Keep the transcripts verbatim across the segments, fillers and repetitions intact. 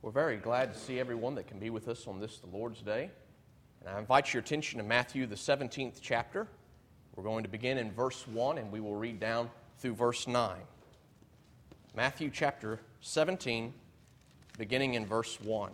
We're very glad to see everyone that can be with us on this, the Lord's Day. And I invite your attention to Matthew, the seventeenth chapter. We're going to begin in verse one, and we will read down through verse nine. Matthew chapter seventeen, beginning in verse one.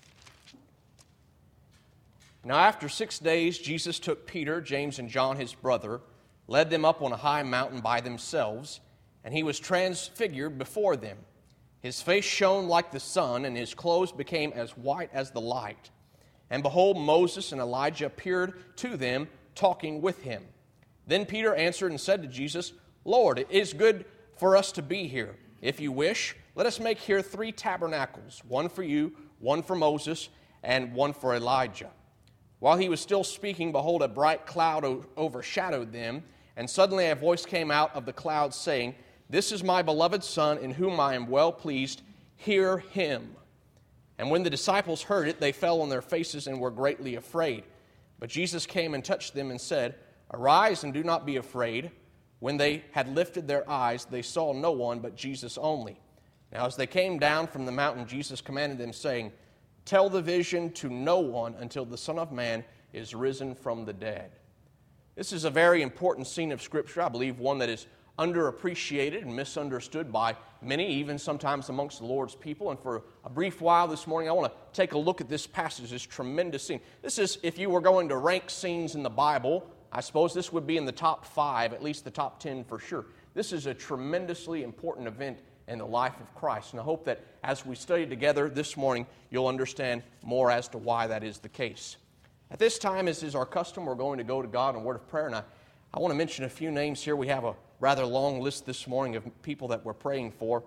Now after six days, Jesus took Peter, James, and John, his brother, led them up on a high mountain by themselves, and he was transfigured before them. His face shone like the sun, and his clothes became as white as the light. And behold, Moses and Elijah appeared to them, talking with him. Then Peter answered and said to Jesus, Lord, it is good for us to be here. If you wish, let us make here three tabernacles, one for you, one for Moses, and one for Elijah. While he was still speaking, behold, a bright cloud overshadowed them, and suddenly a voice came out of the cloud saying, This is my beloved Son, in whom I am well pleased. Hear him. And when the disciples heard it, they fell on their faces and were greatly afraid. But Jesus came and touched them and said, Arise and do not be afraid. When they had lifted their eyes, they saw no one but Jesus only. Now as they came down from the mountain, Jesus commanded them, saying, Tell the vision to no one until the Son of Man is risen from the dead. This is a very important scene of Scripture. I believe one that is underappreciated and misunderstood by many, even sometimes amongst the Lord's people. And for a brief while this morning, I want to take a look at this passage, this tremendous scene. This is, if you were going to rank scenes in the Bible, I suppose this would be in the top five, at least the top ten for sure. This is a tremendously important event in the life of Christ. And I hope that as we study together this morning, you'll understand more as to why that is the case. At this time, as is our custom, we're going to go to God in a word of prayer. And I, I want to mention a few names here. We have a rather long list this morning of people that we're praying for.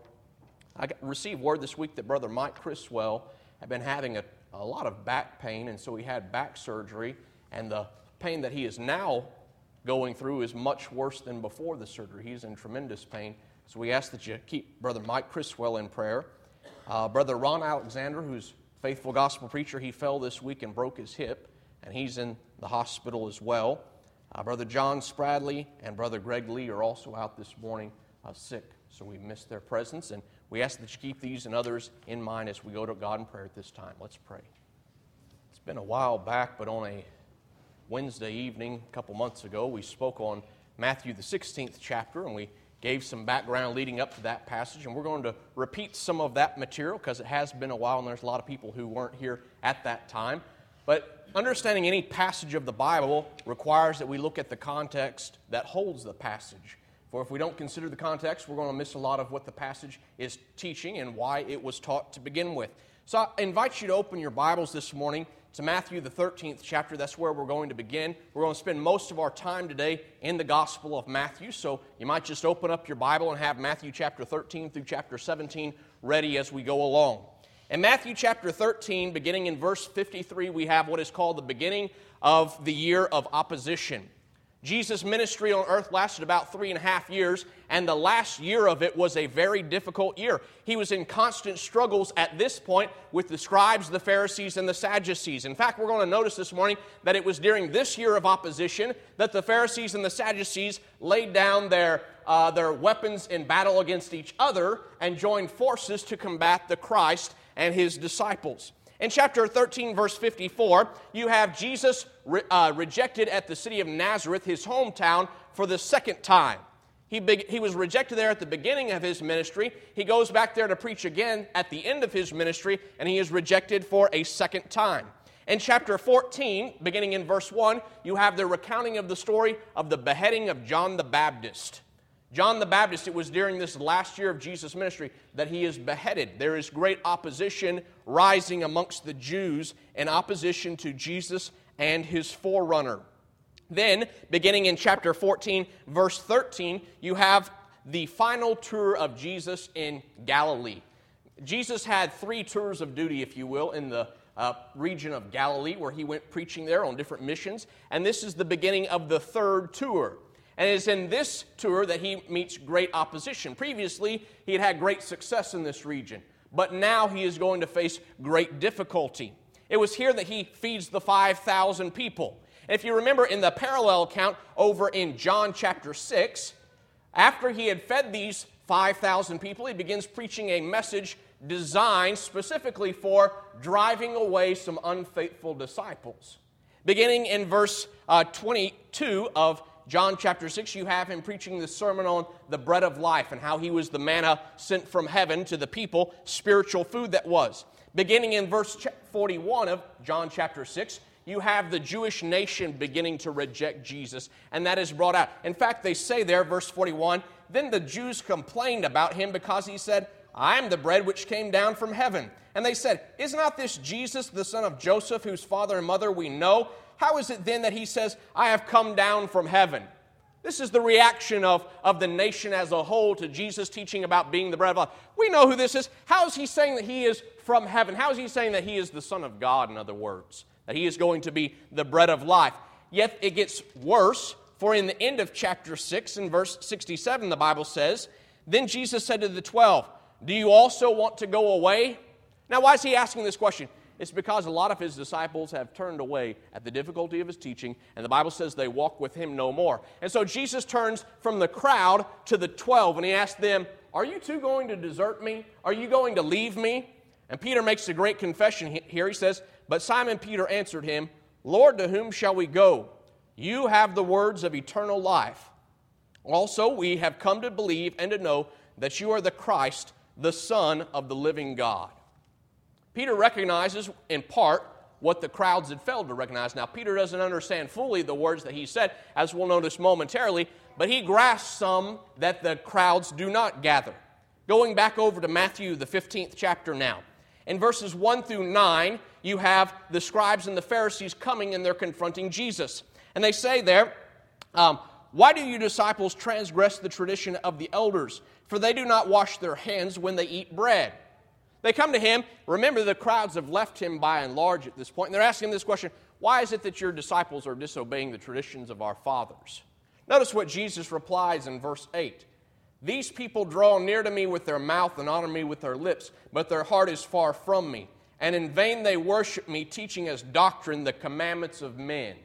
I got, received word this week that Brother Mike Criswell had been having a, a lot of back pain, and so he had back surgery, and the pain that he is now going through is much worse than before the surgery. He's in tremendous pain, so we ask that you keep Brother Mike Criswell in prayer. Uh, Brother Ron Alexander, who's a faithful gospel preacher, he fell this week and broke his hip, and he's in the hospital as well. Uh, Brother John Spradley and Brother Greg Lee are also out this morning uh, sick, so we miss their presence, and we ask that you keep these and others in mind as we go to God in prayer at this time. Let's pray. It's been a while back, but on a Wednesday evening a couple months ago, we spoke on Matthew the sixteenth chapter, and we gave some background leading up to that passage, and we're going to repeat some of that material because it has been a while, and there's a lot of people who weren't here at that time. But understanding any passage of the Bible requires that we look at the context that holds the passage. For if we don't consider the context, we're going to miss a lot of what the passage is teaching and why it was taught to begin with. So I invite you to open your Bibles this morning to Matthew the thirteenth chapter. That's where we're going to begin. We're going to spend most of our time today in the Gospel of Matthew. So you might just open up your Bible and have Matthew chapter thirteen through chapter seventeen ready as we go along. In Matthew chapter thirteen, beginning in verse fifty-three, we have what is called the beginning of the year of opposition. Jesus' ministry on earth lasted about three and a half years, and the last year of it was a very difficult year. He was in constant struggles at this point with the scribes, the Pharisees, and the Sadducees. In fact, we're going to notice this morning that it was during this year of opposition that the Pharisees and the Sadducees laid down their uh, their weapons in battle against each other and joined forces to combat the Christ and his disciples. In chapter thirteen, verse fifty-four, you have Jesus re- uh, rejected at the city of Nazareth, his hometown, for the second time. He, be- he was rejected there at the beginning of his ministry. He goes back there to preach again at the end of his ministry, and he is rejected for a second time. In chapter fourteen, beginning in verse one, you have the recounting of the story of the beheading of John the Baptist. John the Baptist, it was during this last year of Jesus' ministry that he is beheaded. There is great opposition rising amongst the Jews in opposition to Jesus and his forerunner. Then, beginning in chapter fourteen, verse thirteen, you have the final tour of Jesus in Galilee. Jesus had three tours of duty, if you will, in the uh, region of Galilee, where he went preaching there on different missions. And this is the beginning of the third tour. And it is in this tour that he meets great opposition. Previously, he had had great success in this region, but now he is going to face great difficulty. It was here that he feeds the five thousand people. And if you remember in the parallel account over in John chapter six, after he had fed these five thousand people, he begins preaching a message designed specifically for driving away some unfaithful disciples. Beginning in verse uh, twenty-two of John chapter six, you have him preaching the sermon on the bread of life and how he was the manna sent from heaven to the people, spiritual food that was. Beginning in verse forty-one of John chapter six, you have the Jewish nation beginning to reject Jesus, and that is brought out. In fact, they say there, verse forty-one, then the Jews complained about him because he said, I am the bread which came down from heaven. And they said, is not this Jesus, the son of Joseph, whose father and mother we know? How is it then that he says, I have come down from heaven? This is the reaction of, of the nation as a whole to Jesus teaching about being the bread of life. We know who this is. How is he saying that he is from heaven? How is he saying that he is the Son of God, in other words? That he is going to be the bread of life. Yet it gets worse, for in the end of chapter six, in verse sixty-seven, the Bible says, then Jesus said to the twelve, do you also want to go away? Now, why is he asking this question? It's because a lot of his disciples have turned away at the difficulty of his teaching, and the Bible says they walk with him no more. And so Jesus turns from the crowd to the twelve, and he asks them, are you two going to desert me? Are you going to leave me? And Peter makes a great confession here. He says, but Simon Peter answered him, Lord, to whom shall we go? You have the words of eternal life. Also, we have come to believe and to know that you are the Christ, the Son of the living God. Peter recognizes, in part, what the crowds had failed to recognize. Now, Peter doesn't understand fully the words that he said, as we'll notice momentarily, but he grasps some that the crowds do not gather. Going back over to Matthew, the fifteenth chapter now. In verses one through nine, you have the scribes and the Pharisees coming and they're confronting Jesus. And they say there, um, why do you disciples transgress the tradition of the elders? For they do not wash their hands when they eat bread. They come to him. Remember, the crowds have left him by and large at this point. And they're asking him this question, why is it that your disciples are disobeying the traditions of our fathers? Notice what Jesus replies in verse eight. These people draw near to me with their mouth and honor me with their lips, but their heart is far from me. And in vain they worship me, teaching as doctrine the commandments of men.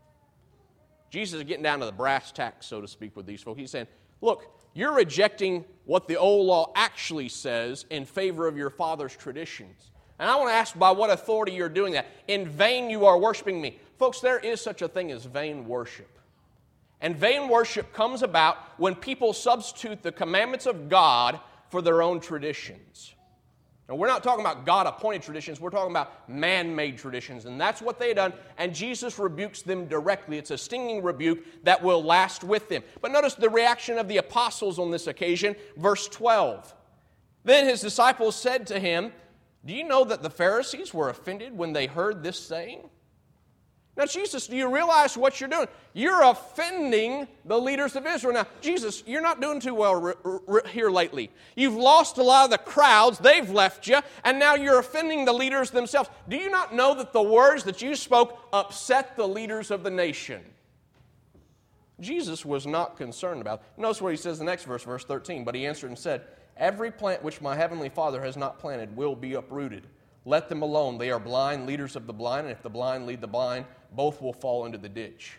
Jesus is getting down to the brass tacks, so to speak, with these folks. He's saying, look, you're rejecting what the old law actually says in favor of your father's traditions. And I want to ask by what authority you're doing that. In vain you are worshiping me. Folks, there is such a thing as vain worship. And vain worship comes about when people substitute the commandments of God for their own traditions. Now, we're not talking about God-appointed traditions. We're talking about man-made traditions. And that's what they've done. And Jesus rebukes them directly. It's a stinging rebuke that will last with them. But notice the reaction of the apostles on this occasion. Verse twelve. Then his disciples said to him, do you know that the Pharisees were offended when they heard this saying? Now, Jesus, do you realize what you're doing? You're offending the leaders of Israel. Now, Jesus, you're not doing too well r- r- here lately. You've lost a lot of the crowds. They've left you, and now you're offending the leaders themselves. Do you not know that the words that you spoke upset the leaders of the nation? Jesus was not concerned about it. Notice what he says in the next verse, verse thirteen. But he answered and said, every plant which my heavenly Father has not planted will be uprooted. Let them alone. They are blind, leaders of the blind, and if the blind lead the blind, both will fall into the ditch.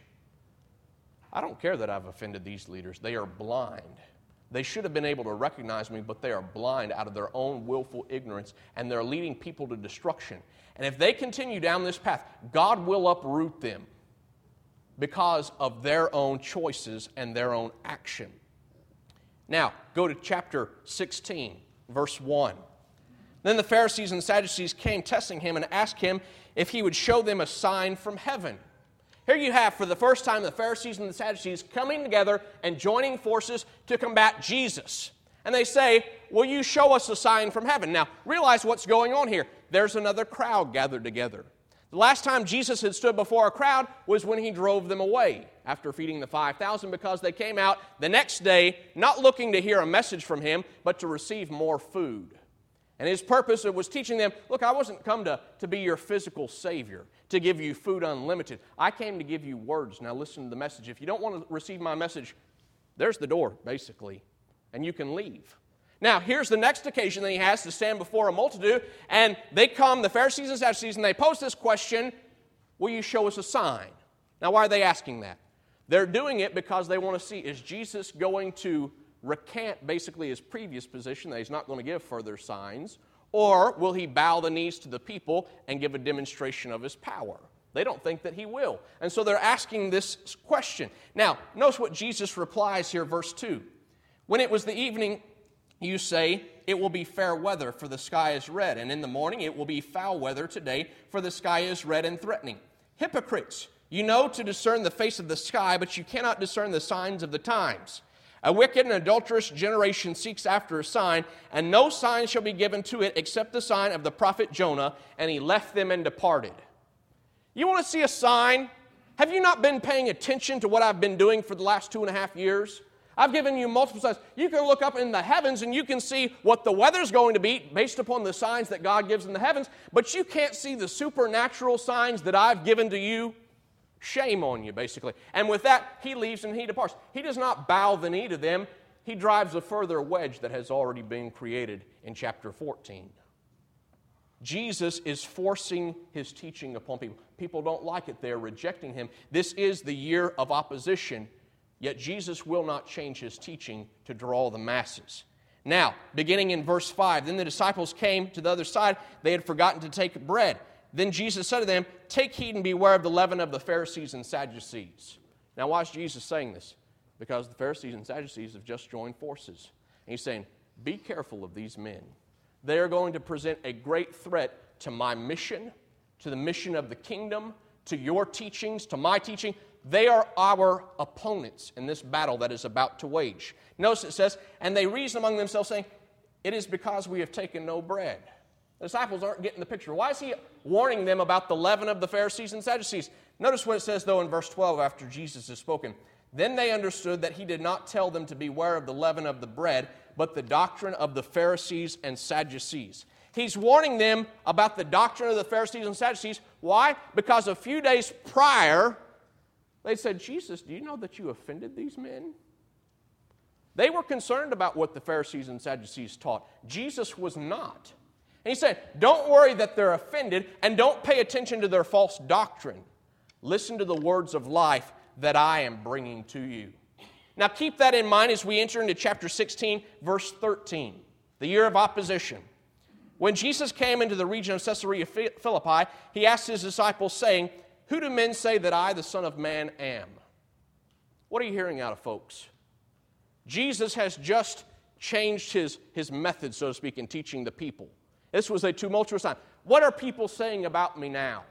I don't care that I've offended these leaders. They are blind. They should have been able to recognize me, but they are blind out of their own willful ignorance, and they're leading people to destruction. And if they continue down this path, God will uproot them because of their own choices and their own action. Now, go to chapter sixteen, verse one. Then the Pharisees and Sadducees came testing him and asked him if he would show them a sign from heaven. Here you have, for the first time, the Pharisees and the Sadducees coming together and joining forces to combat Jesus. And they say, will you show us a sign from heaven? Now, realize what's going on here. There's another crowd gathered together. The last time Jesus had stood before a crowd was when he drove them away after feeding the five thousand, because they came out the next day not looking to hear a message from him, but to receive more food. And his purpose was teaching them, look, I wasn't come to, to be your physical savior, to give you food unlimited. I came to give you words. Now listen to the message. If you don't want to receive my message, there's the door, basically, and you can leave. Now, here's the next occasion that he has to stand before a multitude, and they come, the Pharisees and Sadducees, and they pose this question, will you show us a sign? Now, why are they asking that? They're doing it because they want to see, is Jesus going to recant basically his previous position that he's not going to give further signs, Or will he bow the knees to the people and give a demonstration of his power? They don't think that he will. And so they're asking this question. Now, notice what Jesus replies here, verse two. When it was the evening, you say, it will be fair weather, for the sky is red. And in the morning, it will be foul weather today, for the sky is red and threatening. Hypocrites, you know to discern the face of the sky, but you cannot discern the signs of the times. A wicked and adulterous generation seeks after a sign, and no sign shall be given to it except the sign of the prophet Jonah, and he left them and departed. You want to see a sign? Have you not been paying attention to what I've been doing for the last two and a half years? I've given you multiple signs. You can look up in the heavens and you can see what the weather's going to be based upon the signs that God gives in the heavens, but you can't see the supernatural signs that I've given to you. Shame on you, basically. And with that, he leaves and he departs. He does not bow the knee to them. He drives a further wedge that has already been created in chapter fourteen. Jesus is forcing his teaching upon people. People don't like it. They're rejecting him. This is the year of opposition, yet Jesus will not change his teaching to draw the masses. Now, beginning in verse five, then the disciples came to the other side. They had forgotten to take bread. Then Jesus said to them, take heed and beware of the leaven of the Pharisees and Sadducees. Now, why is Jesus saying this? Because the Pharisees and Sadducees have just joined forces. And he's saying, be careful of these men. They are going to present a great threat to my mission, to the mission of the kingdom, to your teachings, to my teaching. They are our opponents in this battle that is about to wage. Notice it says, and they reason among themselves, saying, it is because we have taken no bread. The disciples aren't getting the picture. Why is he warning them about the leaven of the Pharisees and Sadducees? Notice what it says, though, in verse twelve after Jesus has spoken. Then they understood that he did not tell them to beware of the leaven of the bread, but the doctrine of the Pharisees and Sadducees. He's warning them about the doctrine of the Pharisees and Sadducees. Why? Because a few days prior, they said, Jesus, do you know that you offended these men? They were concerned about what the Pharisees and Sadducees taught. Jesus was not. And he said, don't worry that they're offended, and don't pay attention to their false doctrine. Listen to the words of life that I am bringing to you. Now keep that in mind as we enter into chapter sixteen, verse thirteen, the year of opposition. When Jesus came into the region of Caesarea Philippi, he asked his disciples, saying, who do men say that I, the Son of Man, am? What are you hearing out of folks? Jesus has just changed his, his method, so to speak, in teaching the people. This was a tumultuous time. What are people saying about me now?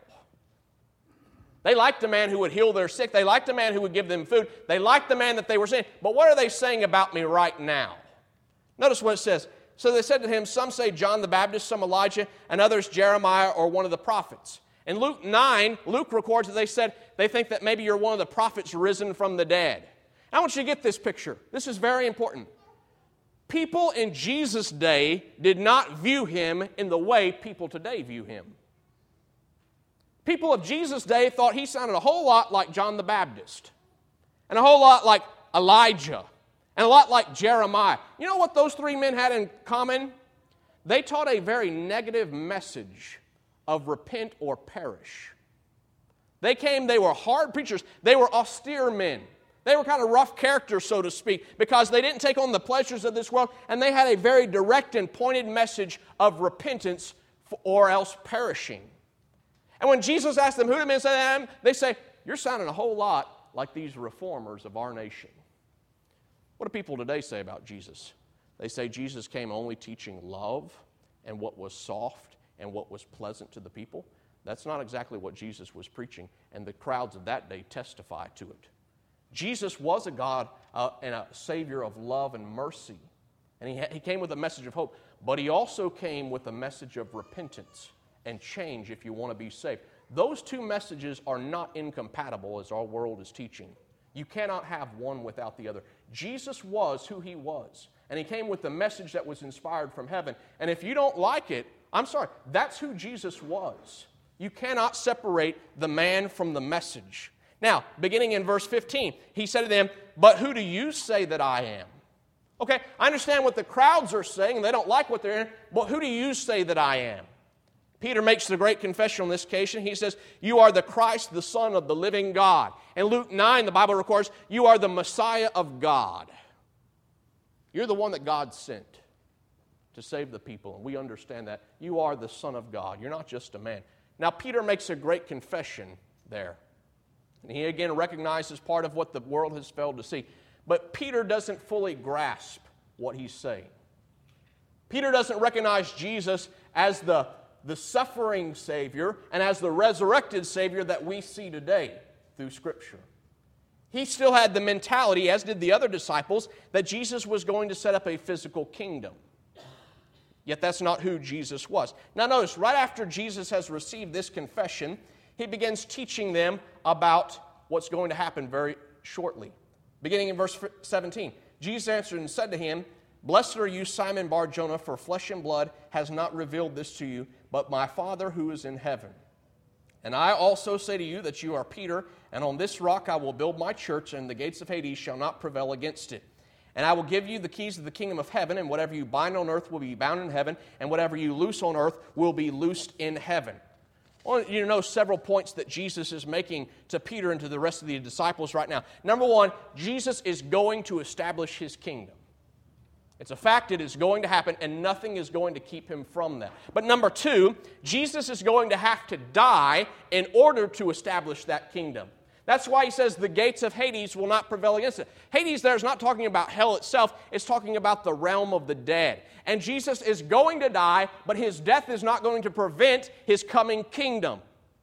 They liked the man who would heal their sick. They liked the man who would give them food. They liked the man that they were seeing. But what are they saying about me right now? Notice what it says. So they said to him, some say John the Baptist, some Elijah, and others Jeremiah or one of the prophets. In Luke nine, Luke records that they said they think that maybe you're one of the prophets risen from the dead. I want you to get this picture. This is very important. People in Jesus' day did not view him in the way people today view him. People of Jesus' day thought he sounded a whole lot like John the Baptist, and a whole lot like Elijah, and a lot like Jeremiah. You know what those three men had in common? They taught a very negative message of repent or perish. They came, they were hard preachers, they were austere men. They were kind of rough characters, so to speak, because they didn't take on the pleasures of this world, and they had a very direct and pointed message of repentance or else perishing. And when Jesus asked them, who do men say I am? They say, you're sounding a whole lot like these reformers of our nation. What do people today say about Jesus? They say Jesus came only teaching love and what was soft and what was pleasant to the people. That's not exactly what Jesus was preaching, and the crowds of that day testify to it. Jesus was a God uh, and a Savior of love and mercy. And he, ha- he came with a message of hope. But he also came with a message of repentance and change if you want to be saved. Those two messages are not incompatible as our world is teaching. You cannot have one without the other. Jesus was who he was. And he came with a message that was inspired from heaven. And if you don't like it, I'm sorry, that's who Jesus was. You cannot separate the man from the message. Now, beginning in verse fifteen, he said to them, but who do you say that I am? Okay, I understand what the crowds are saying, and they don't like what they're hearing, but who do you say that I am? Peter makes the great confession on this occasion. He says, you are the Christ, the Son of the living God. In Luke nine, the Bible records, you are the Messiah of God. You're the one that God sent. to save the people, and we understand that. You are the Son of God. You're not just a man. Now, Peter makes a great confession there. And he again recognizes part of what the world has failed to see. But Peter doesn't fully grasp what he's saying. Peter doesn't recognize Jesus as the, the suffering Savior and as the resurrected Savior that we see today through Scripture. He still had the mentality, as did the other disciples, that Jesus was going to set up a physical kingdom. Yet that's not who Jesus was. Now notice, right after Jesus has received this confession, he begins teaching them about what's going to happen very shortly. Beginning in verse seventeen, Jesus answered and said to him, "Blessed are you, Simon Bar-Jonah, for flesh and blood has not revealed this to you, but my Father who is in heaven. And I also say to you that you are Peter, and on this rock I will build my church, and the gates of Hades shall not prevail against it. And I will give you the keys of the kingdom of heaven, and whatever you bind on earth will be bound in heaven, and whatever you loose on earth will be loosed in heaven." I want you to know several points that Jesus is making to Peter and to the rest of the disciples right now. Number one, Jesus is going to establish His kingdom. It's a fact, it is going to happen, and nothing is going to keep Him from that. But number two, Jesus is going to have to die in order to establish that kingdom. That's why He says the gates of Hades will not prevail against it. Hades there is not talking about hell itself, it's talking about the realm of the dead. And Jesus is going to die, but His death is not going to prevent His coming kingdom.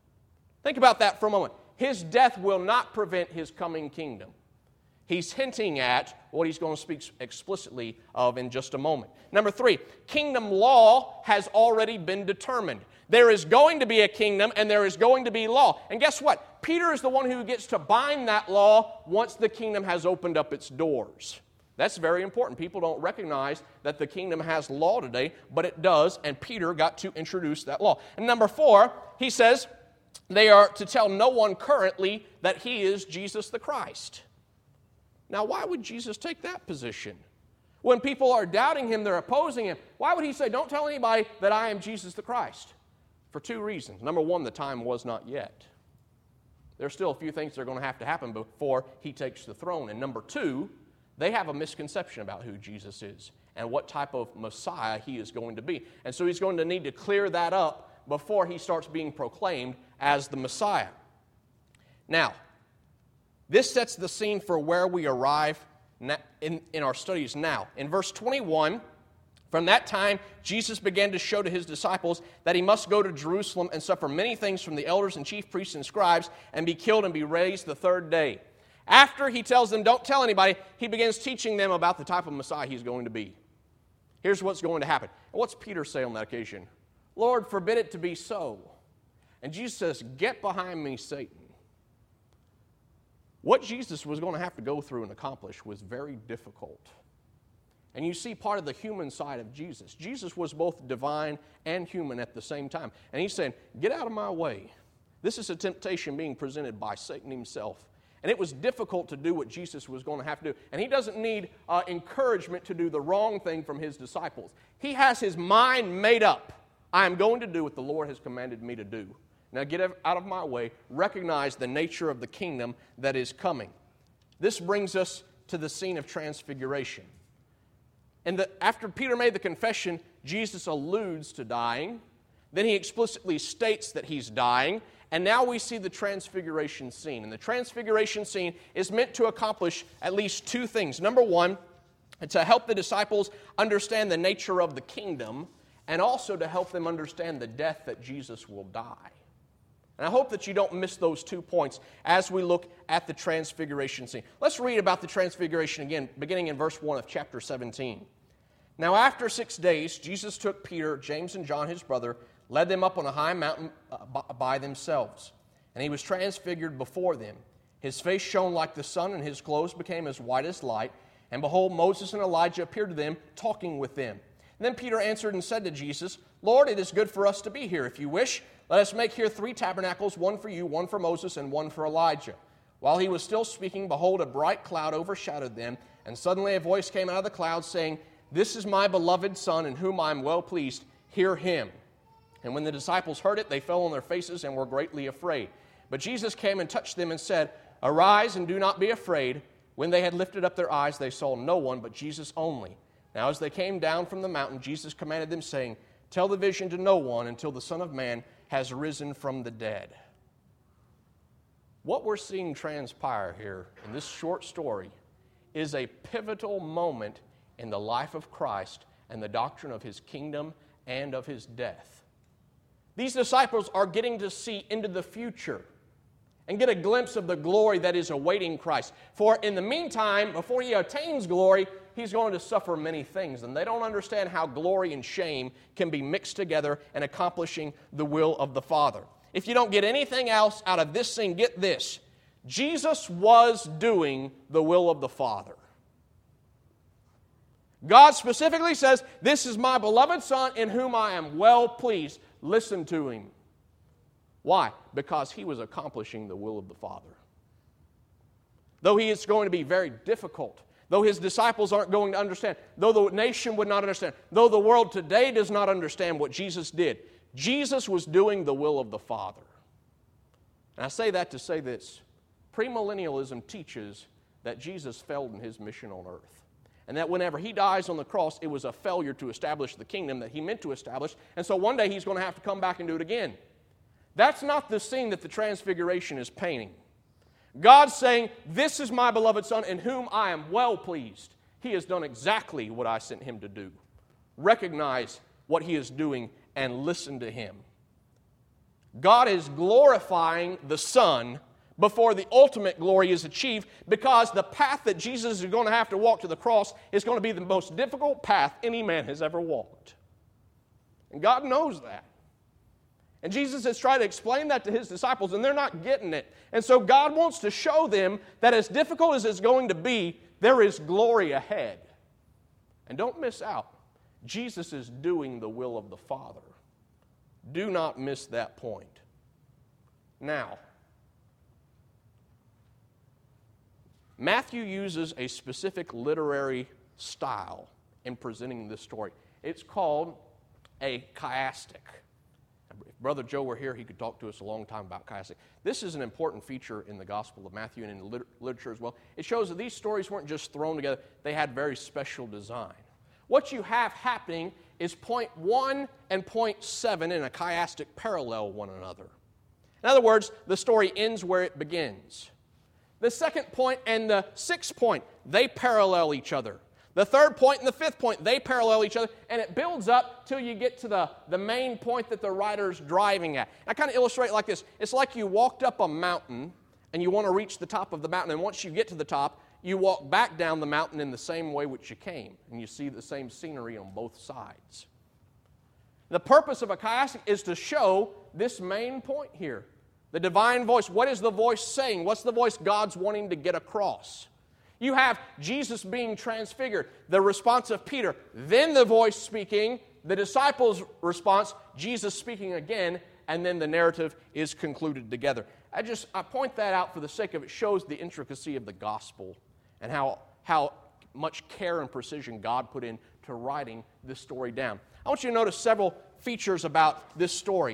Think about that for a moment. His death will not prevent His coming kingdom. He's hinting at what He's going to speak explicitly of in just a moment. Number three, kingdom law has already been determined. There is going to be a kingdom and there is going to be law. And guess what? Peter is the one who gets to bind that law once the kingdom has opened up its doors. That's very important. People don't recognize that the kingdom has law today, but it does, and Peter got to introduce that law. And number four, he says they are to tell no one currently that He is Jesus the Christ. Now, why would Jesus take that position? When people are doubting Him, they're opposing Him, why would He say, don't tell anybody that I am Jesus the Christ? For two reasons. Number one, the time was not yet. There's still a few things that are going to have to happen before He takes the throne. And number two, they have a misconception about who Jesus is and what type of Messiah He is going to be. And so He's going to need to clear that up before He starts being proclaimed as the Messiah. Now, this sets the scene for where we arrive in, in our studies now. In verse twenty-one, from that time, Jesus began to show to His disciples that He must go to Jerusalem and suffer many things from the elders and chief priests and scribes and be killed and be raised the third day. After He tells them, don't tell anybody, He begins teaching them about the type of Messiah He's going to be. Here's what's going to happen. And what's Peter say on that occasion? Lord, forbid it to be so. And Jesus says, get behind me, Satan. What Jesus was going to have to go through and accomplish was very difficult. And you see part of the human side of Jesus. Jesus was both divine and human at the same time. And He's saying, get out of my way. This is a temptation being presented by Satan himself. And it was difficult to do what Jesus was going to have to do. And He doesn't need uh, encouragement to do the wrong thing from His disciples. He has His mind made up. I am going to do what the Lord has commanded me to do. Now get out of my way. Recognize the nature of the kingdom that is coming. This brings us to the scene of transfiguration. And the, after Peter made the confession, Jesus alludes to dying. Then He explicitly states that He's dying. And now we see the transfiguration scene. And the transfiguration scene is meant to accomplish at least two things. Number one, to help the disciples understand the nature of the kingdom, and also to help them understand the death that Jesus will die. And I hope that you don't miss those two points as we look at the transfiguration scene. Let's read about the transfiguration again, beginning in verse one of chapter seventeen. Now after six days, Jesus took Peter, James, and John, his brother, led them up on a high mountain by themselves. And He was transfigured before them. His face shone like the sun, and His clothes became as white as light. And behold, Moses and Elijah appeared to them, talking with them. And then Peter answered and said to Jesus, Lord, it is good for us to be here. If you wish, let us make here three tabernacles, one for you, one for Moses, and one for Elijah. While he was still speaking, behold, a bright cloud overshadowed them. And suddenly a voice came out of the cloud, saying, This is my beloved Son, in whom I am well pleased. Hear Him. And when the disciples heard it, they fell on their faces and were greatly afraid. But Jesus came and touched them and said, Arise and do not be afraid. When they had lifted up their eyes, they saw no one but Jesus only. Now as they came down from the mountain, Jesus commanded them, saying, "Tell the vision to no one until the Son of Man has risen from the dead." What we're seeing transpire here in this short story is a pivotal moment in the life of Christ and the doctrine of His kingdom and of His death. These disciples are getting to see into the future and get a glimpse of the glory that is awaiting Christ. For in the meantime, before He attains glory, He's going to suffer many things, and they don't understand how glory and shame can be mixed together and accomplishing the will of the Father. If you don't get anything else out of this scene, get this. Jesus was doing the will of the Father. God specifically says, "This is my beloved Son in whom I am well pleased. Listen to Him." Why? Because He was accomplishing the will of the Father. Though He is going to be very difficult, though His disciples aren't going to understand, though the nation would not understand, though the world today does not understand what Jesus did, Jesus was doing the will of the Father. And I say that to say this. Premillennialism teaches that Jesus failed in His mission on earth. And that whenever He dies on the cross, it was a failure to establish the kingdom that He meant to establish. And so one day He's going to have to come back and do it again. That's not the scene that the Transfiguration is painting. God's saying, "This is my beloved Son in whom I am well pleased." He has done exactly what I sent Him to do. Recognize what He is doing and listen to Him. God is glorifying the Son before the ultimate glory is achieved, because the path that Jesus is going to have to walk to the cross is going to be the most difficult path any man has ever walked. And God knows that. And Jesus has tried to explain that to His disciples, and they're not getting it. And so God wants to show them that as difficult as it's going to be, there is glory ahead. And don't miss out. Jesus is doing the will of the Father. Do not miss that point. Now, Matthew uses a specific literary style in presenting this story. It's called a chiastic. If Brother Joe were here, he could talk to us a long time about chiastic. This is an important feature in the Gospel of Matthew and in lit- literature as well. It shows that these stories weren't just thrown together. They had very special design. What you have happening is point one and point seven in a chiastic parallel one another. In other words, the story ends where it begins. The second point and the sixth point, they parallel each other. The third point and the fifth point, they parallel each other, and it builds up till you get to the, the main point that the writer's driving at. I kind of illustrate it like this. It's like you walked up a mountain, and you want to reach the top of the mountain, and once you get to the top, you walk back down the mountain in the same way which you came, and you see the same scenery on both sides. The purpose of a chiastic is to show this main point here. The divine voice. What is the voice saying? What's the voice God's wanting to get across? You have Jesus being transfigured, the response of Peter, then the voice speaking, the disciples' response, Jesus speaking again, and then the narrative is concluded together. I just I point that out for the sake of it shows the intricacy of the gospel and how, how much care and precision God put into writing this story down. I want you to notice several features about this story.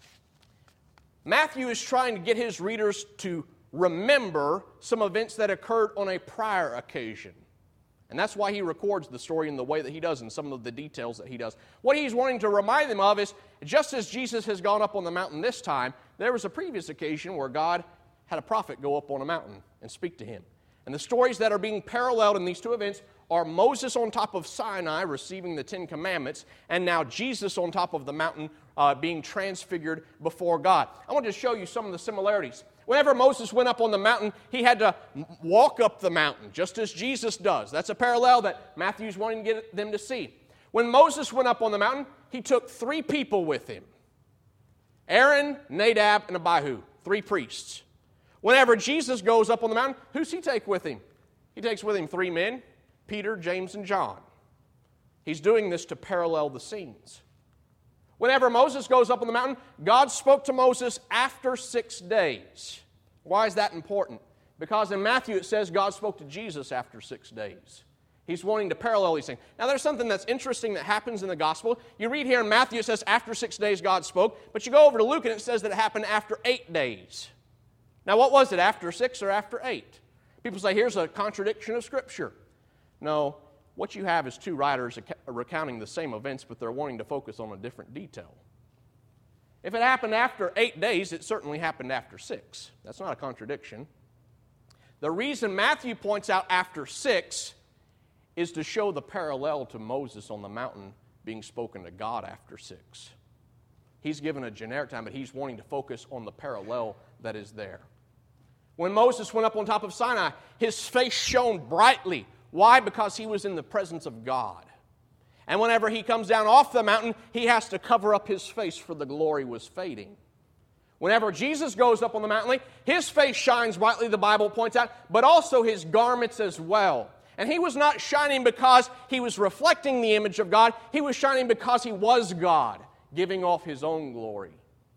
Matthew is trying to get his readers to remember some events that occurred on a prior occasion. And that's why he records the story in the way that he does and some of the details that he does. What he's wanting to remind them of is, just as Jesus has gone up on the mountain this time, there was a previous occasion where God had a prophet go up on a mountain and speak to him. And the stories that are being paralleled in these two events are Moses on top of Sinai receiving the Ten Commandments, and now Jesus on top of the mountain uh, being transfigured before God. I want to show you some of the similarities. Whenever Moses went up on the mountain, he had to walk up the mountain, just as Jesus does. That's a parallel that Matthew's wanting to get them to see. When Moses went up on the mountain, he took three people with him. Aaron, Nadab, and Abihu, three priests. Whenever Jesus goes up on the mountain, who's he take with him? He takes with him three men, Peter, James, and John. He's doing this to parallel the scenes. Whenever Moses goes up on the mountain, God spoke to Moses after six days. Why is that important? Because in Matthew it says God spoke to Jesus after six days. He's wanting to parallel these things. Now there's something that's interesting that happens in the gospel. You read here in Matthew it says after six days God spoke, but you go over to Luke and it says that it happened after eight days. Now what was it, after six or after eight? People say here's a contradiction of Scripture. No, what you have is two writers recounting the same events, but they're wanting to focus on a different detail. If it happened after eight days, it certainly happened after six. That's not a contradiction. The reason Matthew points out after six is to show the parallel to Moses on the mountain being spoken to God after six. He's given a generic time, but he's wanting to focus on the parallel that is there. When Moses went up on top of Sinai, his face shone brightly. Why? Because he was in the presence of God. And whenever he comes down off the mountain, he has to cover up his face, for the glory was fading. Whenever Jesus goes up on the mountain, his face shines brightly, the Bible points out, but also his garments as well. And he was not shining because he was reflecting the image of God. He was shining because he was God, giving off his own glory.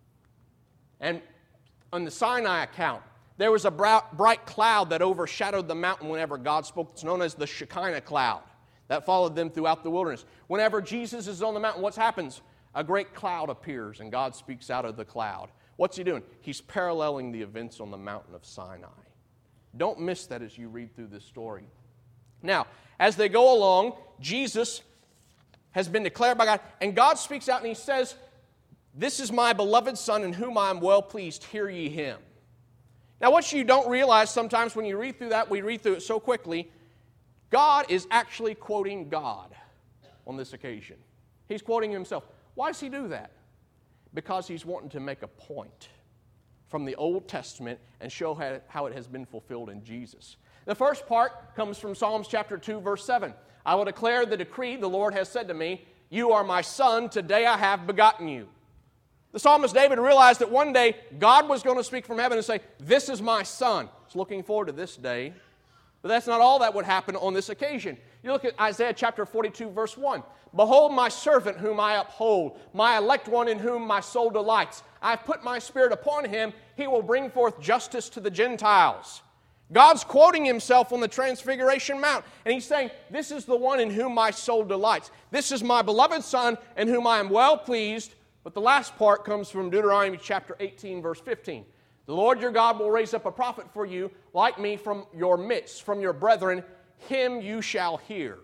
And on the Sinai account, there was a bright cloud that overshadowed the mountain whenever God spoke. It's known as the Shekinah cloud that followed them throughout the wilderness. Whenever Jesus is on the mountain, what happens? A great cloud appears and God speaks out of the cloud. What's he doing? He's paralleling the events on the mountain of Sinai. Don't miss that as you read through this story. Now, as they go along, Jesus has been declared by God, and God speaks out and he says, "This is my beloved Son in whom I am well pleased, hear ye him." Now, what you don't realize sometimes when you read through that, we read through it so quickly, God is actually quoting God on this occasion. He's quoting himself. Why does he do that? Because he's wanting to make a point from the Old Testament and show how, how it has been fulfilled in Jesus. The first part comes from Psalms chapter two, verse seven. "I will declare the decree the Lord has said to me, you are my son, today I have begotten you." The psalmist David realized that one day God was going to speak from heaven and say, "This is my son." He's looking forward to this day. But that's not all that would happen on this occasion. You look at Isaiah chapter forty-two, verse one. "Behold my servant whom I uphold, my elect one in whom my soul delights. I have put my spirit upon him. He will bring forth justice to the Gentiles." God's quoting himself on the Transfiguration Mount. And he's saying, "This is the one in whom my soul delights. This is my beloved Son in whom I am well pleased." But the last part comes from Deuteronomy chapter eighteen, verse fifteen. "The Lord your God will raise up a prophet for you, like me from your midst, from your brethren. Him you shall hear."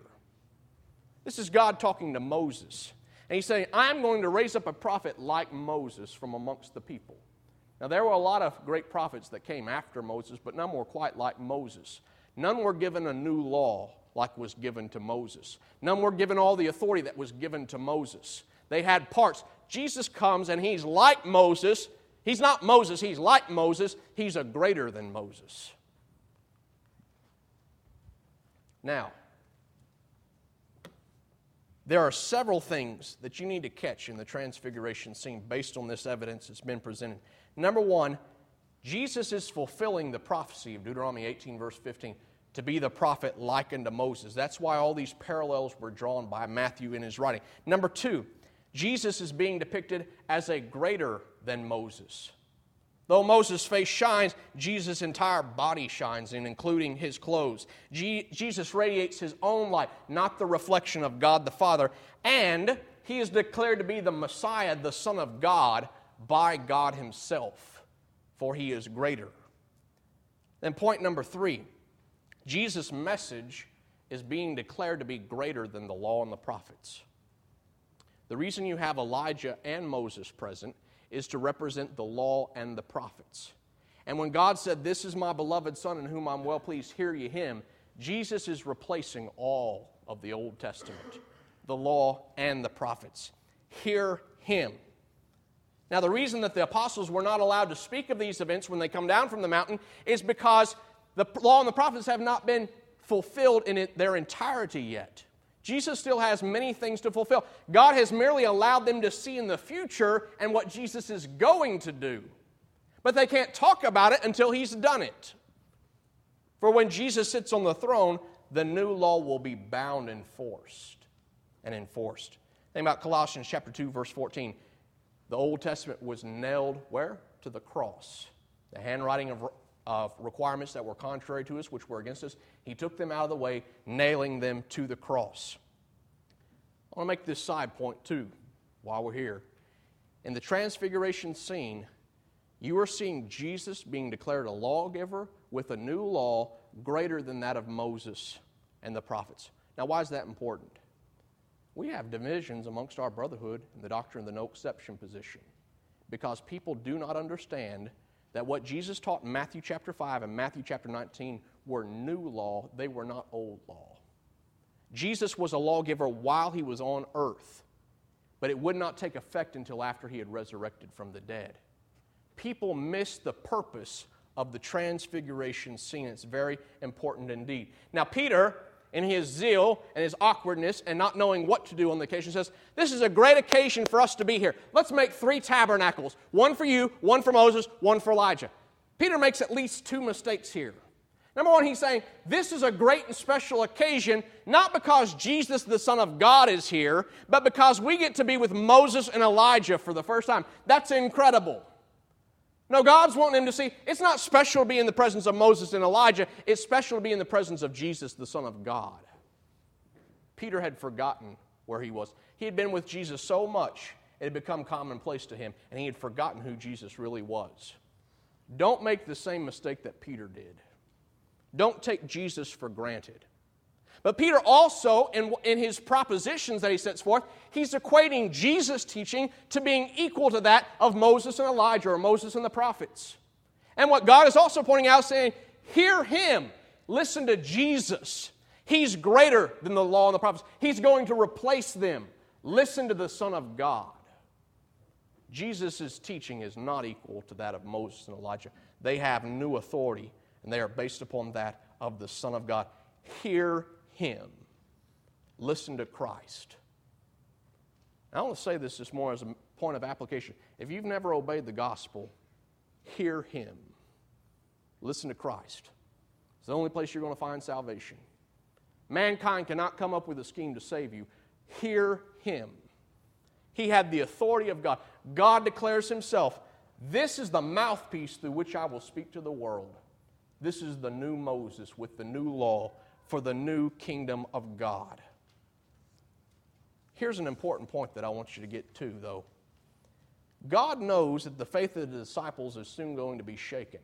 This is God talking to Moses. And he's saying, "I'm going to raise up a prophet like Moses from amongst the people." Now, there were a lot of great prophets that came after Moses, but none were quite like Moses. None were given a new law like was given to Moses. None were given all the authority that was given to Moses. They had parts. Jesus comes and he's like Moses. He's not Moses, he's like Moses. He's a greater than Moses. Now, there are several things that you need to catch in the Transfiguration scene based on this evidence that's been presented. Number one, Jesus is fulfilling the prophecy of Deuteronomy eighteen, verse fifteen, to be the prophet like unto Moses. That's why all these parallels were drawn by Matthew in his writing. Number two, Jesus is being depicted as a greater than Moses. Though Moses' face shines, Jesus' entire body shines, in including his clothes. Je- Jesus radiates his own light, not the reflection of God the Father. And he is declared to be the Messiah, the Son of God, by God himself, for he is greater. Then point number three, Jesus' message is being declared to be greater than the law and the prophets. The reason you have Elijah and Moses present is to represent the law and the prophets. And when God said, "This is my beloved Son in whom I'm well pleased, hear ye him," Jesus is replacing all of the Old Testament, the law and the prophets. Hear him. Now, the reason that the apostles were not allowed to speak of these events when they come down from the mountain is because the law and the prophets have not been fulfilled in it, their entirety yet. Jesus still has many things to fulfill. God has merely allowed them to see in the future and what Jesus is going to do. But they can't talk about it until he's done it. For when Jesus sits on the throne, the new law will be bound and forced and enforced. Think about Colossians chapter two, verse fourteen. The Old Testament was nailed where? To the cross. The handwriting of, of requirements that were contrary to us, which were against us, he took them out of the way, nailing them to the cross. I want to make this side point too, while we're here. In the Transfiguration scene, you are seeing Jesus being declared a lawgiver with a new law greater than that of Moses and the prophets. Now, why is that important? We have divisions amongst our brotherhood in the doctrine of the no exception position because people do not understand that what Jesus taught in Matthew chapter five and Matthew chapter nineteen were new law. They were not old law. Jesus was a lawgiver while he was on earth, but it would not take effect until after he had resurrected from the dead. People miss the purpose of the transfiguration scene. It's very important indeed. Now, Peter, in his zeal and his awkwardness and not knowing what to do on the occasion, says, this is a great occasion for us to be here. Let's make three tabernacles, one for you, one for Moses, one for Elijah. Peter makes at least two mistakes here. Number one, he's saying, this is a great and special occasion, not because Jesus, the Son of God, is here, but because we get to be with Moses and Elijah for the first time. That's incredible. No, God's wanting him to see, it's not special to be in the presence of Moses and Elijah, it's special to be in the presence of Jesus, the Son of God. Peter had forgotten where he was. He had been with Jesus so much, it had become commonplace to him, and he had forgotten who Jesus really was. Don't make the same mistake that Peter did. Don't take Jesus for granted. But Peter also, in, in his propositions that he sets forth, he's equating Jesus' teaching to being equal to that of Moses and Elijah or Moses and the prophets. And what God is also pointing out, saying, hear him, listen to Jesus. He's greater than the law and the prophets. He's going to replace them. Listen to the Son of God. Jesus' teaching is not equal to that of Moses and Elijah. They have new authority, and they are based upon that of the Son of God. Hear him. Listen to Christ. I want to say this just more as a point of application. If you've never obeyed the gospel, hear him. Listen to Christ. It's the only place you're going to find salvation. Mankind cannot come up with a scheme to save you. Hear him. He had the authority of God. God declares himself, this is the mouthpiece through which I will speak to the world. This is the new Moses with the new law for the new kingdom of God. Here's an important point that I want you to get to, though. God knows that the faith of the disciples is soon going to be shaken.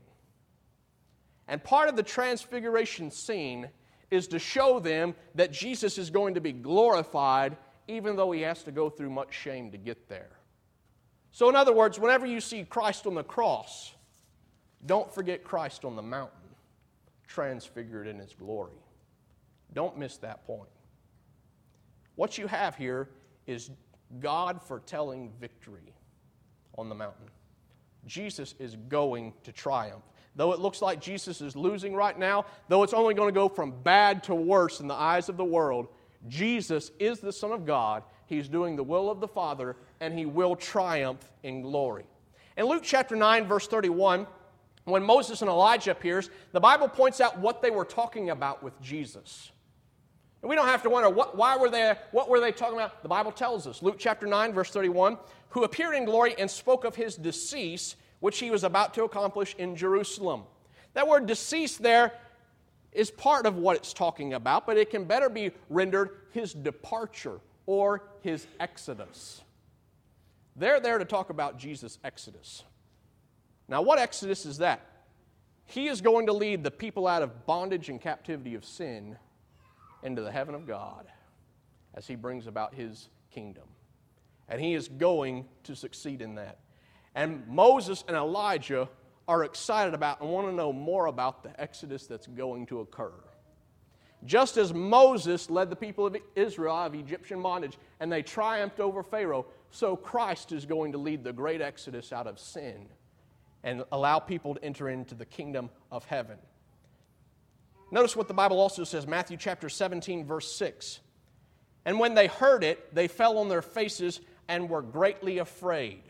And part of the transfiguration scene is to show them that Jesus is going to be glorified even though he has to go through much shame to get there. So in other words, whenever you see Christ on the cross, don't forget Christ on the mountain, transfigured in his glory. Don't miss that point. What you have here is God foretelling victory on the mountain. Jesus is going to triumph. Though it looks like Jesus is losing right now, though it's only going to go from bad to worse in the eyes of the world, Jesus is the Son of God. He's doing the will of the Father, and he will triumph in glory. In Luke chapter nine, verse thirty-one, when Moses and Elijah appears, the Bible points out what they were talking about with Jesus. And we don't have to wonder, what, why were they, what were they talking about? The Bible tells us, Luke chapter nine, verse thirty-one, who appeared in glory and spoke of his decease, which he was about to accomplish in Jerusalem. That word decease there is part of what it's talking about, but it can better be rendered his departure or his exodus. They're there to talk about Jesus' exodus. Now, what exodus is that? He is going to lead the people out of bondage and captivity of sin into the heaven of God as he brings about his kingdom. And he is going to succeed in that. And Moses and Elijah are excited about and want to know more about the exodus that's going to occur. Just as Moses led the people of Israel out of Egyptian bondage and they triumphed over Pharaoh, so Christ is going to lead the great exodus out of sin and allow people to enter into the kingdom of heaven. Notice what the Bible also says, Matthew chapter seventeen, verse six. And when they heard it, they fell on their faces and were greatly afraid.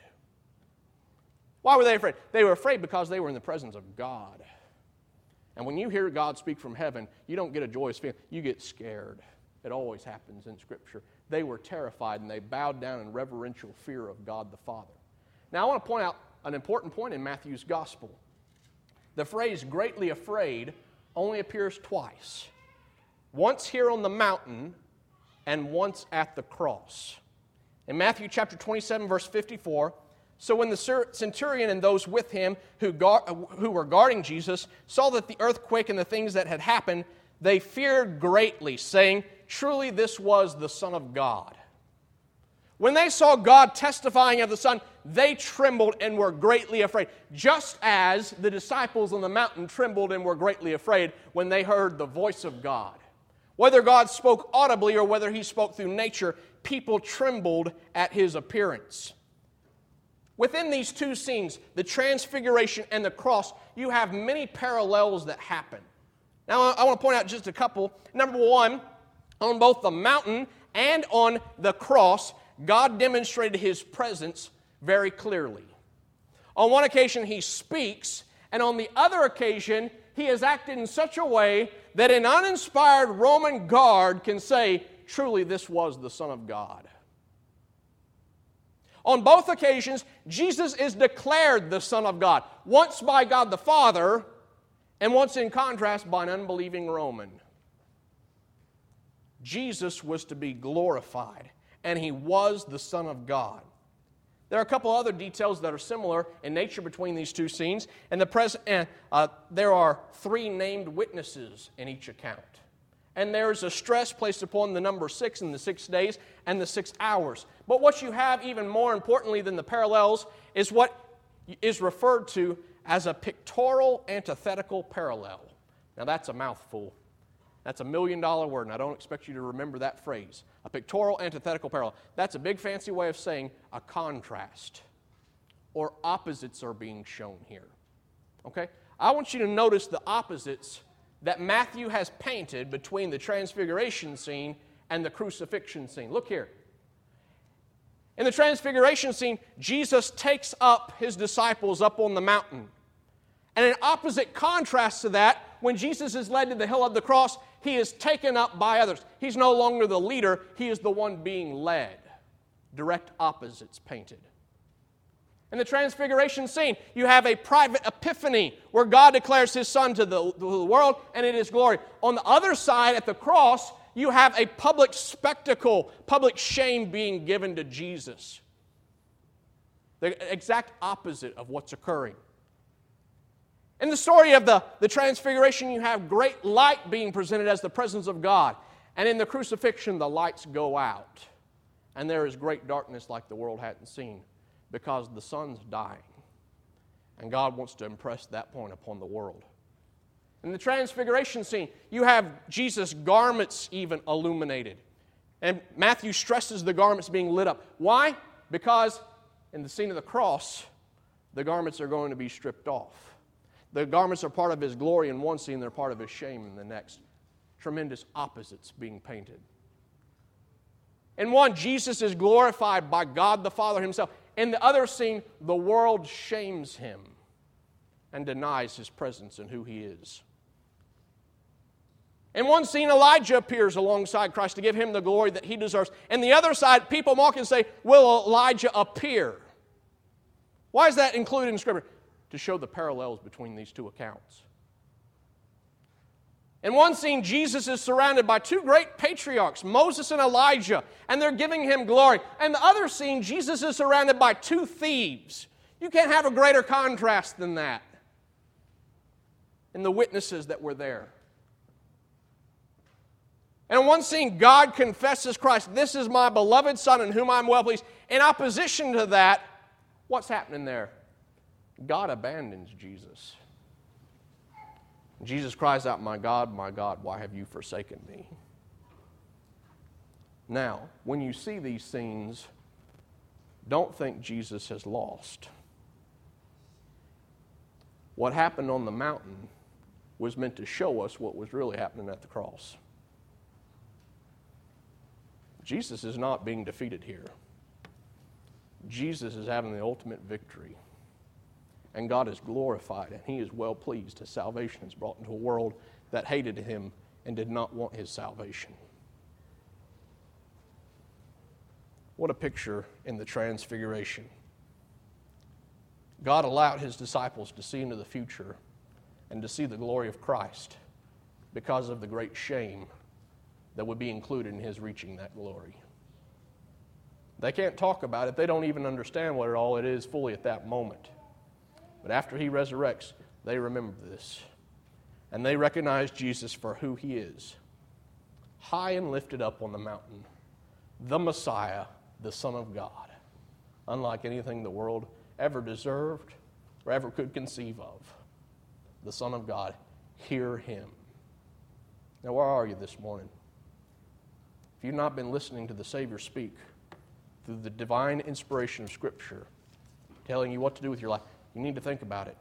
Why were they afraid? They were afraid because they were in the presence of God. And when you hear God speak from heaven, you don't get a joyous feeling. You get scared. It always happens in Scripture. They were terrified and they bowed down in reverential fear of God the Father. Now I want to point out an important point in Matthew's Gospel. The phrase greatly afraid only appears twice. Once here on the mountain and once at the cross. In Matthew chapter twenty-seven, verse fifty-four, so when the centurion and those with him who, guard, who were guarding Jesus saw that the earthquake and the things that had happened, they feared greatly, saying, truly this was the Son of God. When they saw God testifying of the Son, they trembled and were greatly afraid, just as the disciples on the mountain trembled and were greatly afraid when they heard the voice of God. Whether God spoke audibly or whether He spoke through nature, people trembled at His appearance. Within these two scenes, the transfiguration and the cross, you have many parallels that happen. Now, I want to point out just a couple. Number one, on both the mountain and on the cross, God demonstrated His presence very clearly. On one occasion, He speaks, and on the other occasion, He has acted in such a way that an uninspired Roman guard can say, truly, this was the Son of God. On both occasions, Jesus is declared the Son of God, once by God the Father, and once in contrast by an unbelieving Roman. Jesus was to be glorified, and He was the Son of God. There are a couple other details that are similar in nature between these two scenes, and the pres- uh, there are three named witnesses in each account. And there's a stress placed upon the number six in the six days and the six hours. But what you have even more importantly than the parallels is what is referred to as a pictorial antithetical parallel. Now that's a mouthful. That's a million dollar word, and I don't expect you to remember that phrase. A pictorial antithetical parallel. That's a big fancy way of saying a contrast, or opposites are being shown here. Okay? I want you to notice the opposites that Matthew has painted between the transfiguration scene and the crucifixion scene. Look here. In the transfiguration scene, Jesus takes up His disciples up on the mountain. And in opposite contrast to that, when Jesus is led to the hill of the cross, He is taken up by others. He's no longer the leader, He is the one being led. Direct opposites painted. In the transfiguration scene, you have a private epiphany where God declares His Son to the, to the world, and it is glory. On the other side, at the cross, you have a public spectacle, public shame being given to Jesus. The exact opposite of what's occurring. In the story of the, the transfiguration, you have great light being presented as the presence of God. And in the crucifixion, the lights go out. And there is great darkness like the world hadn't seen, because the Son's dying. And God wants to impress that point upon the world. In the transfiguration scene, you have Jesus' garments even illuminated. And Matthew stresses the garments being lit up. Why? Because in the scene of the cross, the garments are going to be stripped off. The garments are part of His glory in one scene, they're part of His shame in the next. Tremendous opposites being painted. In one, Jesus is glorified by God the Father Himself. In the other scene, the world shames Him and denies His presence and who He is. In one scene, Elijah appears alongside Christ to give Him the glory that He deserves. In the other side, people mock and say, will Elijah appear? Why is that included in Scripture? To show the parallels between these two accounts. In one scene, Jesus is surrounded by two great patriarchs, Moses and Elijah, and they're giving Him glory. And the other scene, Jesus is surrounded by two thieves. You can't have a greater contrast than that. And the witnesses that were there. And in one scene, God confesses Christ, this is my beloved Son in whom I'm well pleased. In opposition to that, what's happening there? God abandons Jesus. Jesus cries out, my God, my God, why have you forsaken me? Now, when you see these scenes, don't think Jesus has lost. What happened on the mountain was meant to show us what was really happening at the cross. Jesus is not being defeated here. Jesus is having the ultimate victory. And God is glorified, and He is well pleased. His salvation is brought into a world that hated Him and did not want His salvation. What a picture in the transfiguration. God allowed His disciples to see into the future and to see the glory of Christ because of the great shame that would be included in His reaching that glory. They can't talk about it. They don't even understand what it all it is fully at that moment. But after He resurrects, they remember this. And they recognize Jesus for who He is. high and lifted up on the mountain, the Messiah, the Son of God, unlike anything the world ever deserved or ever could conceive of. The Son of God, hear him. Now, where are you this morning? If you've not been listening to the Savior speak through the divine inspiration of Scripture, telling you what to do with your life, you need to think about it.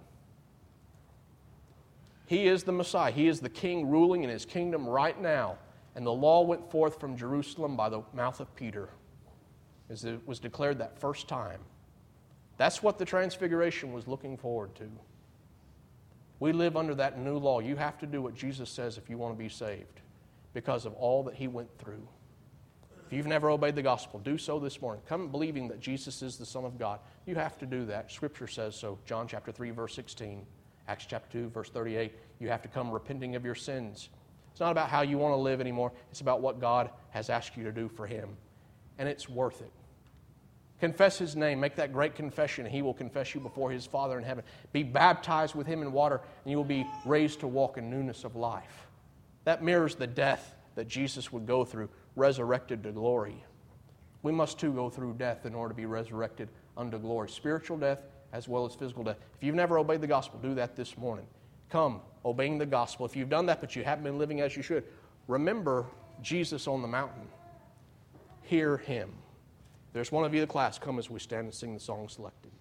He is the Messiah. He is the King ruling in his kingdom right now. And the law went forth from Jerusalem by the mouth of Peter, as it was declared that first time. That's what the Transfiguration was looking forward to. We live under that new law. You have to do what Jesus says if you want to be saved, because of all that he went through. If you've never obeyed the gospel, do so this morning. Come believing that Jesus is the Son of God. You have to do that. Scripture says so. John chapter three, verse sixteen. Acts chapter two, verse thirty-eight. You have to come repenting of your sins. It's not about how you want to live anymore. It's about what God has asked you to do for him. And it's worth it. Confess his name. Make that great confession. He will confess you before his Father in heaven. Be baptized with him in water, and you will be raised to walk in newness of life. That mirrors the death that Jesus would go through, resurrected to glory. We must too go through death in order to be resurrected unto glory. Spiritual death as well as physical death. If you've never obeyed the gospel, do that this morning. Come, obeying the gospel. If you've done that but you haven't been living as you should, remember Jesus on the mountain. Hear him. If there's one of you in the class, come as we stand and sing the song selected.